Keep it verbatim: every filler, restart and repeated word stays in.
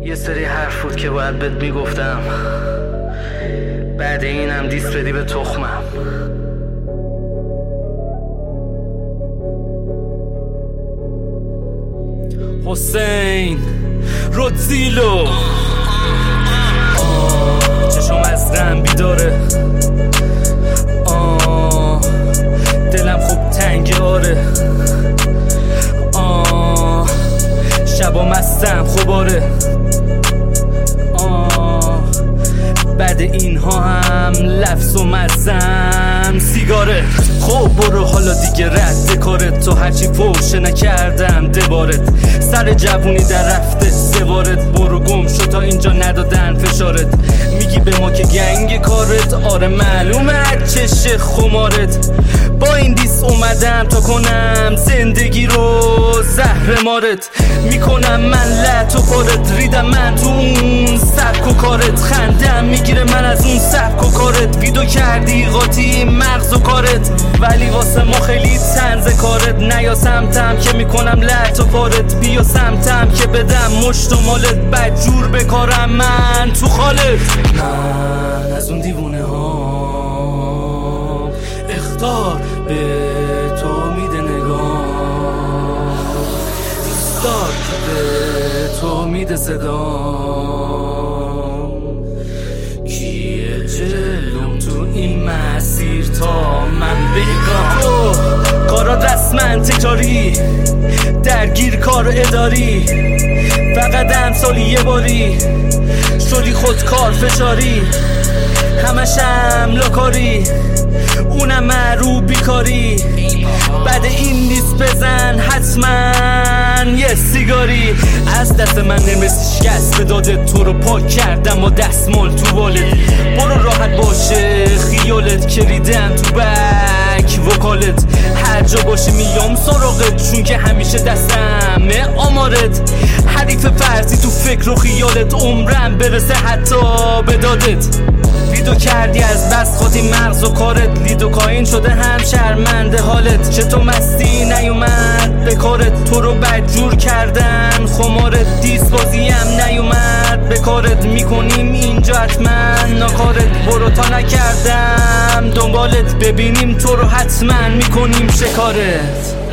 یه سری حرف بود که باید بهت میگفتم، بعد اینم دیس بدی به تخمم. حسین رودزیلو چشم از غم بیداره، آه دلم خوب تنگه، آره آه شبا مستم خوباره، آه بعد اینها هم لفظ و مزم سیگاره. خب برو حالا دیگه رد کارت، تو هرچی فوشه نکردم دبارت، سر جوونی در رفته سوارت، برو گم شو تا اینجا ندادن فشارت. میگی به ما که گنگ کارت، آره معلومه چش خمارت. با این دیس اومدم تا کنم زندگی رو زهر مارت، میکنم من لط و پارت، ریدم من تو اون سبک و کارت، خندم میگیره من از اون سبک و کارت، ویدو کردی قاطی مغز و کارت، ولی واسه ما خیلی طنز کارت. نیا سمتم که میکنم لط و پارت، بیا سمتم که بدم مشت و مالت، بدجور بکارم من تو خالت. من از اون دیوونه ها اختار به تو میده نگاه، دوستار که به تو میده صدا، کیه جلوم تو این مسیر تا من بگم. تو کارات رسمن تکراری، درگیر کار اداری، فقط هم سالی یه باری شدی خودکار فشاری، همشم لاکاری، اونم معروف بیکاری. بعد این نیست بزن حتما یه سیگاری. از دست من نمیسی شکست به داده، تو رو پاک کردم و دستمال تو والت، برو راحت باشه خیالت که ریدم تو بک وکالت. هر جا باشی میام سراغت، چون که همیشه دستمه آمارت، حریف فرضی تو فکر و خیالت، عمرم برسه حتی به دادت. ویدو کردی از بس خاطی مغز و کارت، لیدو کاین شده هم شرمنده حالت، چه تو مستی نیومد به کارت، تو رو بدجور کردن خمارت، دیس بازی هم نیومد به کارت، میکنیم اینجا حتما ناکارت، برو تا نکردم دنبالت، ببینیم تو رو حتما میکنیم شکارت.